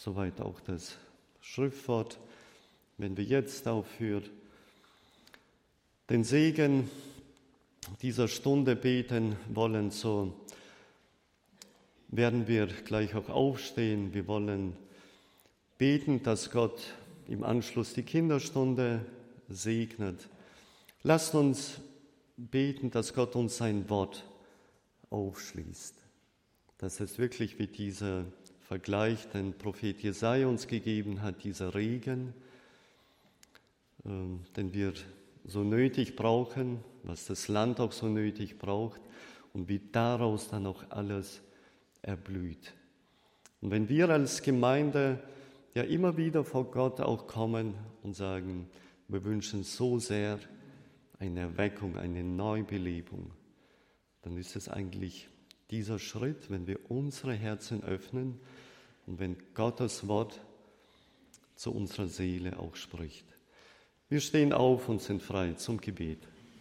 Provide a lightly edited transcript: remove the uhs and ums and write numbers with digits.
soweit auch das Schriftwort. Wenn wir jetzt auch für den Segen dieser Stunde beten wollen, so werden wir gleich auch aufstehen. Wir wollen beten, dass Gott im Anschluss die Kinderstunde segnet. Lasst uns beten, dass Gott uns sein Wort aufschließt. Dass es wirklich wie dieser Vergleich, den Prophet Jesaja uns gegeben hat, dieser Regen, den wir so nötig brauchen, was das Land auch so nötig braucht und wie daraus dann auch alles erblüht. Und wenn wir als Gemeinde ja immer wieder vor Gott auch kommen und sagen, wir wünschen so sehr eine Erweckung, eine Neubelebung, dann ist es eigentlich dieser Schritt, wenn wir unsere Herzen öffnen und wenn Gottes Wort zu unserer Seele auch spricht. Wir stehen auf und sind frei zum Gebet.